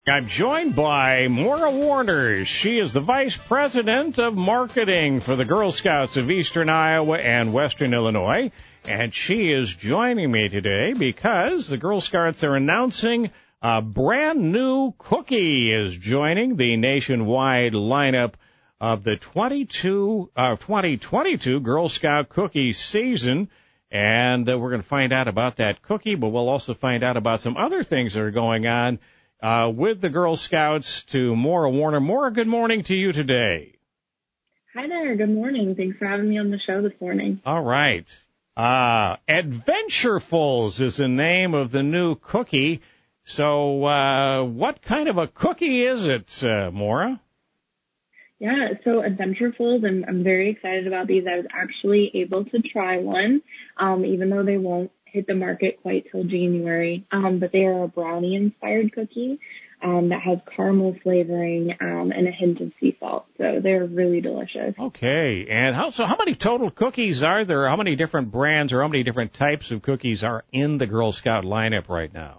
I'm joined by Maura Warner. She is the Vice President of Marketing for the Girl Scouts of Eastern Iowa and Western Illinois. And she is joining me today because the Girl Scouts are announcing a brand new cookie is joining the nationwide lineup of the 2022 Girl Scout cookie season. And we're going to find out about that cookie, but we'll also find out about some other things that are going on with the Girl Scouts. To Maura Warner. Maura, good morning to you today. Hi there. Good morning. Thanks for having me on the show this morning. All right. Adventurefuls is the name of the new cookie. So what kind of a cookie is it, Maura? Yeah, so Adventurefuls, I'm very excited about these. I was actually able to try one, even though they won't hit the market quite till January. But they are a brownie-inspired cookie that has caramel flavoring and a hint of sea salt. So they're really delicious. Okay. And how many total cookies are there? How many different brands or how many different types of cookies are in the Girl Scout lineup right now?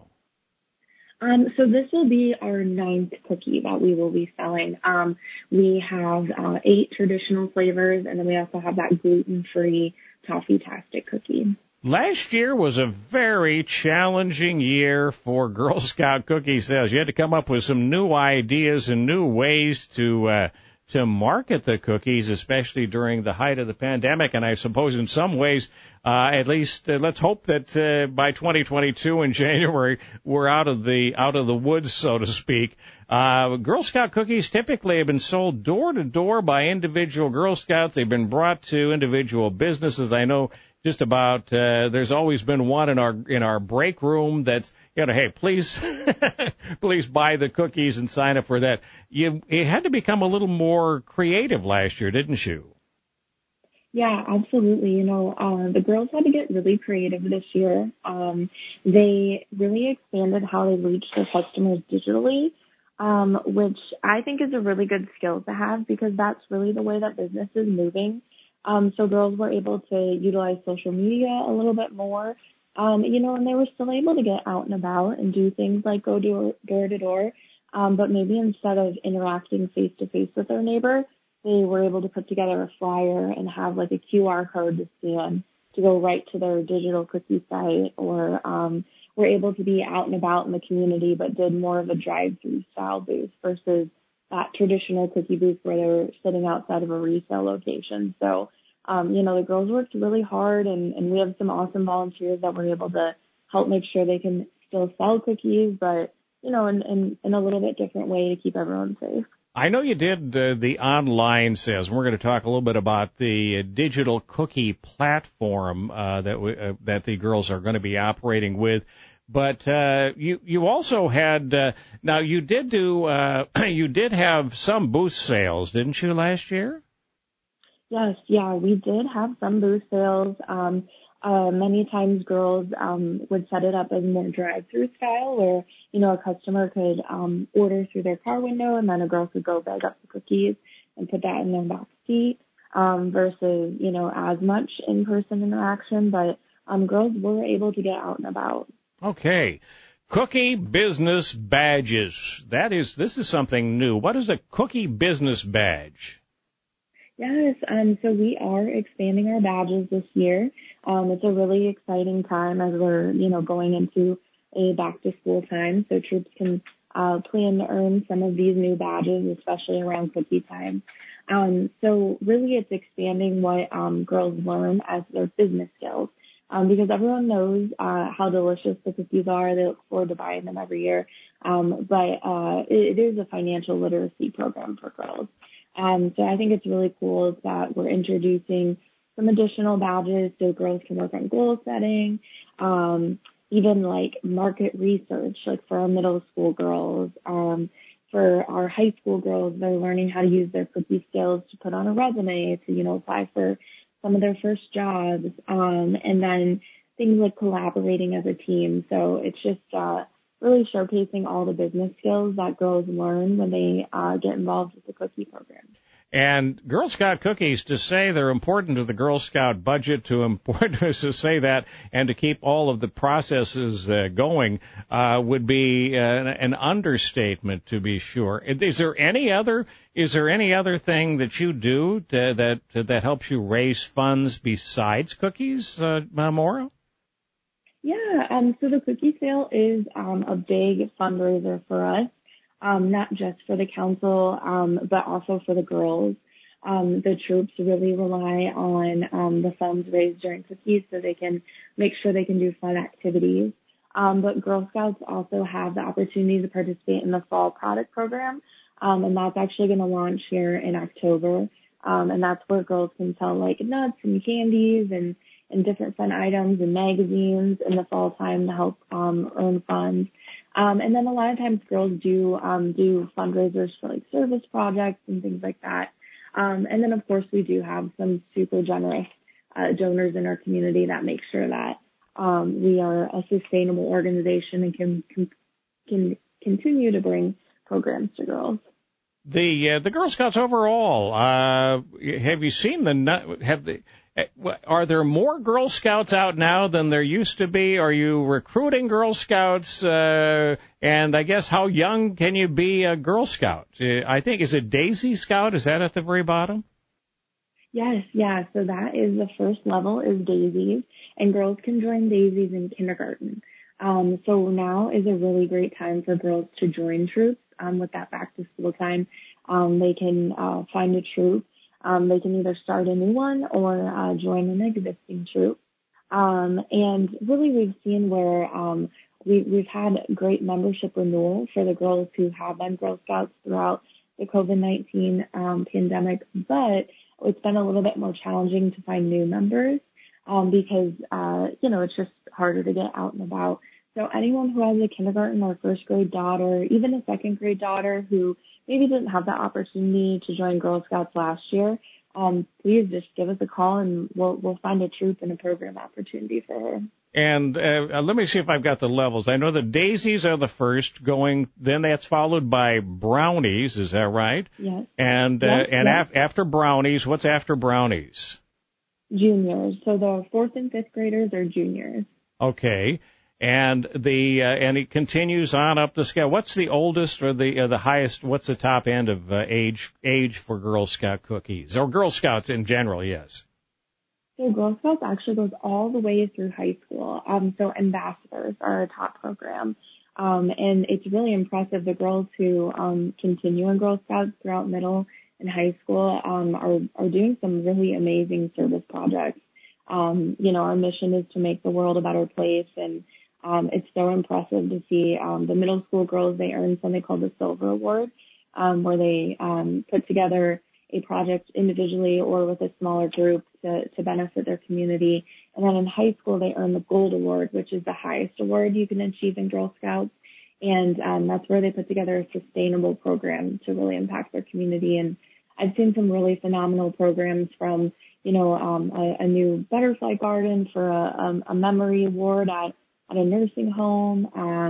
So this will be our 9th cookie that we will be selling. We have 8 traditional flavors, and then we also have that gluten-free Toffee-tastic cookie. Last year was a very challenging year for Girl Scout cookie sales. You had to come up with some new ideas and new ways to market the cookies, especially during the height of the pandemic. And I suppose in some ways, at least let's hope that by 2022 in January, we're out of the woods, so to speak. Girl Scout cookies typically have been sold door to door by individual Girl Scouts. They've been brought to individual businesses. I know just about there's always been one in our break room that's, hey, please please buy the cookies and sign up for that. You had to become a little more creative last year, didn't you? Yeah, absolutely. The girls had to get really creative this year. They really expanded how they reach their customers digitally, which I think is a really good skill to have because that's really the way that business is moving. So girls were able to utilize social media a little bit more, and they were still able to get out and about and do things like go door to door. But maybe instead of interacting face to face with their neighbor, they were able to put together a flyer and have like a QR code to scan to go right to their digital cookie site, or were able to be out and about in the community, but did more of a drive-through style booth versus that traditional cookie booth where they're sitting outside of a resale location. So, the girls worked really hard, and we have some awesome volunteers that were able to help make sure they can still sell cookies, but, in a little bit different way to keep everyone safe. I know you did the online sales. We're going to talk a little bit about the digital cookie platform that the girls are going to be operating with. But you also had now you did have some booth sales, didn't you, last year? Yes, yeah, we did have some booth sales. Many times girls would set it up as more drive-through style where, a customer could order through their car window and then a girl could go bag up the cookies and put that in their back seat versus, as much in-person interaction. But girls were able to get out and about. Okay. Cookie business badges. This is something new. What is a cookie business badge? Yes, so we are expanding our badges this year. It's a really exciting time as we're, going into a back-to-school time, so troops can plan to earn some of these new badges, especially around cookie time. So really it's expanding what girls learn as their business skills, because everyone knows how delicious the cookies are. They look forward to buying them every year, but it is a financial literacy program for girls. So I think it's really cool that we're introducing some additional badges so girls can work on goal setting, even like market research, like for our middle school girls. For our high school girls, they're learning how to use their cookie skills to put on a resume to, apply for some of their first jobs, and then things like collaborating as a team. So it's just really showcasing all the business skills that girls learn when they get involved with the cookie program. And Girl Scout cookies, to say they're important to the Girl Scout budget, to say that, and to keep all of the processes going, would be an understatement, to be sure. Is there any other thing that you do that helps you raise funds besides cookies, Maura? Yeah, so the cookie sale is a big fundraiser for us. Not just for the council, but also for the girls. The troops really rely on the funds raised during cookies so they can make sure they can do fun activities. But Girl Scouts also have the opportunity to participate in the fall product program, and that's actually going to launch here in October. And that's where girls can sell like nuts and candies and different fun items and magazines in the fall time to help earn funds. And then a lot of times girls do fundraisers for like service projects and things like that. And then of course we do have some super generous donors in our community that make sure that we are a sustainable organization and can continue to bring programs to girls. The Girl Scouts overall, have you seen are there more Girl Scouts out now than there used to be? Are you recruiting Girl Scouts? And I guess how young can you be a Girl Scout? I think, is it Daisy Scout? Is that at the very bottom? Yes, yeah. So that is the first level is Daisies, and girls can join Daisies in kindergarten. So now is a really great time for girls to join troops. With that back to school time, they can find a troop. They can either start a new one or join an existing troop. And really we've seen where we've had great membership renewal for the girls who have been Girl Scouts throughout the COVID-19 pandemic, but it's been a little bit more challenging to find new members because, it's just harder to get out and about. So anyone who has a kindergarten or first grade daughter, even a second grade daughter who maybe didn't have the opportunity to join Girl Scouts last year, please just give us a call and we'll find a troop and a program opportunity for her. And let me see if I've got the levels. I know the Daisies are the first going, then that's followed by Brownies, is that right? Yes. And after Brownies, what's after Brownies? Juniors. So the 4th and 5th graders are juniors. Okay. And and it continues on up the scale. What's the oldest or the highest? What's the top end of age for Girl Scout cookies or Girl Scouts in general? Yes. So Girl Scouts actually goes all the way through high school. So ambassadors are a top program, and it's really impressive. The girls who continue in Girl Scouts throughout middle and high school are doing some really amazing service projects. Our mission is to make the world a better place, and it's so impressive to see the middle school girls. They earn something called the Silver Award, where they put together a project individually or with a smaller group to benefit their community. And then in high school, they earn the Gold Award, which is the highest award you can achieve in Girl Scouts. And that's where they put together a sustainable program to really impact their community. And I've seen some really phenomenal programs from, a new butterfly garden for a memory award at a nursing home.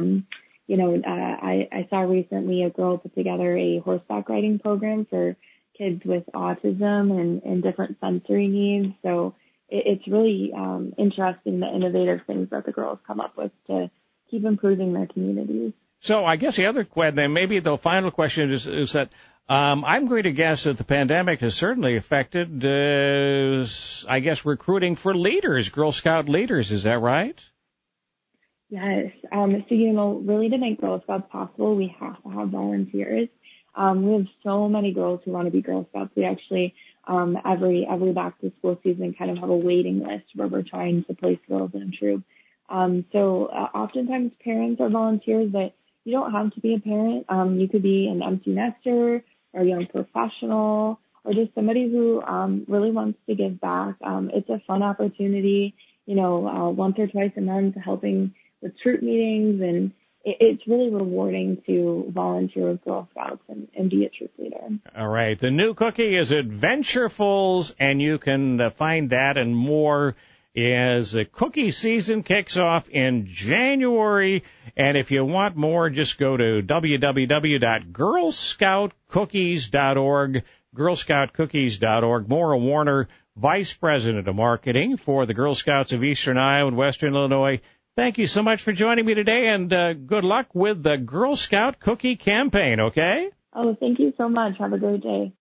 I saw recently a girl put together a horseback riding program for kids with autism and different sensory needs. So it's really interesting the innovative things that the girls come up with to keep improving their communities. So I guess the other question, maybe the final question is that I'm going to guess that the pandemic has certainly affected, recruiting for leaders, Girl Scout leaders. Is that right? Yes. Really to make Girl Scouts possible, we have to have volunteers. We have so many girls who want to be Girl Scouts. We actually, every back to school season kind of have a waiting list where we're trying to place girls in a troop. Oftentimes parents are volunteers, but you don't have to be a parent. You could be an empty nester or a young professional or just somebody who really wants to give back. It's a fun opportunity, once or twice a month helping with troop meetings, and it's really rewarding to volunteer with Girl Scouts and be a troop leader. All right. The new cookie is Adventurefuls, and you can find that and more as the cookie season kicks off in January. And if you want more, just go to www.girlscoutcookies.org. girlscoutcookies.org. Maura Warner, Vice President of Marketing for the Girl Scouts of Eastern Iowa and Western Illinois. Thank you so much for joining me today, and good luck with the Girl Scout cookie campaign, okay? Oh, thank you so much. Have a great day.